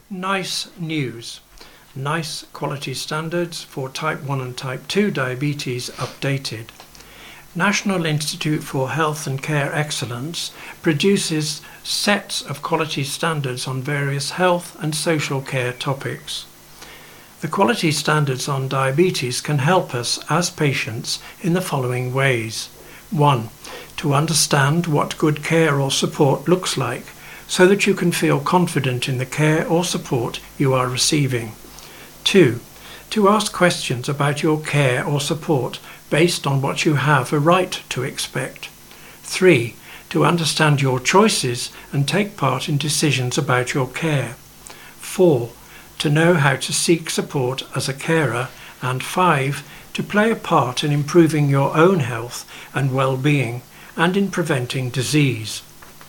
NICE News. NICE quality standards for type 1 and type 2 diabetes updated. National Institute for Health and Care Excellence produces sets of quality standards on various health and social care topics. The quality standards on diabetes can help us as patients in the following ways. 1. To understand what good care or support looks like, so that you can feel confident in the care or support you are receiving. 2. To ask questions about your care or support based on what you have a right to expect. 3. To understand your choices and take part in decisions about your care. 4. To know how to seek support as a carer. And 5. To play a part in improving your own health and well-being and in preventing disease.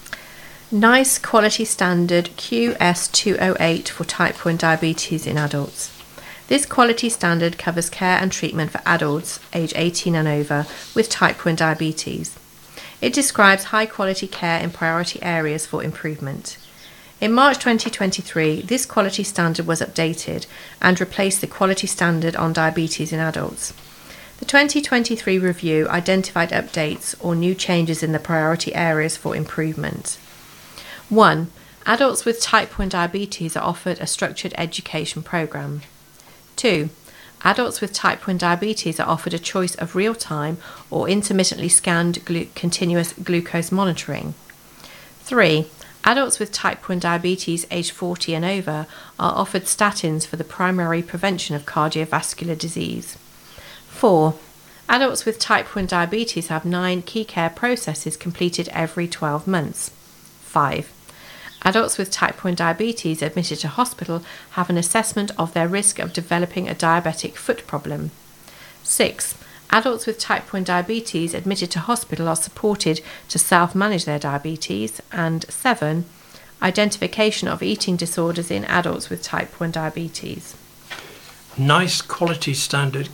NICE Quality Standard QS208 for type 1 diabetes in adults. This quality standard covers care and treatment for adults age 18 and over with type 1 diabetes. It describes high quality care in priority areas for improvement. In March 2023, this quality standard was updated and replaced the quality standard on diabetes in adults. The 2023 review identified updates or new changes in the priority areas for improvement. 1. Adults with type 1 diabetes are offered a structured education programme. 2. Adults with type 1 diabetes are offered a choice of real-time or intermittently scanned continuous glucose monitoring. 3. Adults with type 1 diabetes aged 40 and over are offered statins for the primary prevention of cardiovascular disease. 4. Adults with type 1 diabetes have 9 key care processes completed every 12 months. 5. Adults with type 1 diabetes admitted to hospital have an assessment of their risk of developing a diabetic foot problem. 6. Adults with type 1 diabetes admitted to hospital are supported to self-manage their diabetes. And 7. Identification of eating disorders in adults with type 1 diabetes. NICE Quality Standard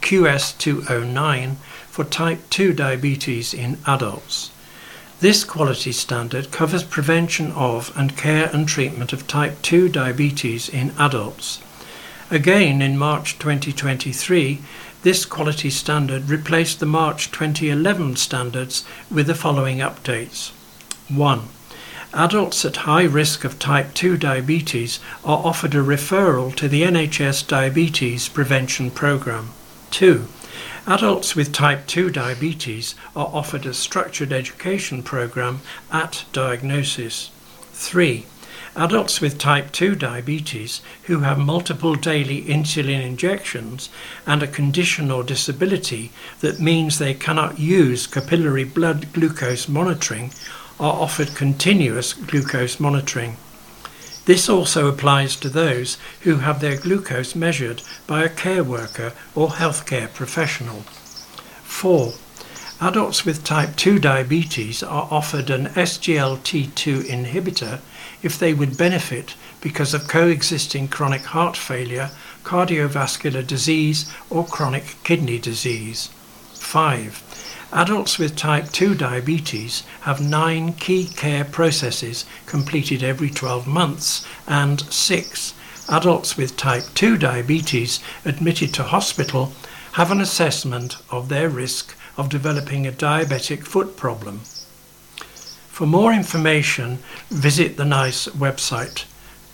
QS209 for type 2 diabetes in adults. This quality standard covers prevention of and care and treatment of type 2 diabetes in adults. Again, in March 2023, this quality standard replaced the March 2011 standards with the following updates. 1. Adults at high risk of type 2 diabetes are offered a referral to the NHS Diabetes Prevention Programme. 2. Adults with type 2 diabetes are offered a structured education programme at diagnosis. 3. Adults with type 2 diabetes who have multiple daily insulin injections and a condition or disability that means they cannot use capillary blood glucose monitoring are offered continuous glucose monitoring. This also applies to those who have their glucose measured by a care worker or healthcare professional. 4. Adults with type 2 diabetes are offered an SGLT2 inhibitor if they would benefit because of coexisting chronic heart failure, cardiovascular disease, or chronic kidney disease. 5. Adults with type 2 diabetes have 9 key care processes completed every 12 months. And 6. Adults with type 2 diabetes admitted to hospital have an assessment of their risk of developing a diabetic foot problem. For more information, visit the NICE website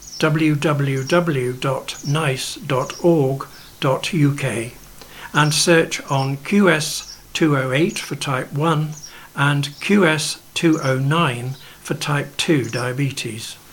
www.nice.org.uk and search on QS208 for type 1 and QS209 for type 2 diabetes.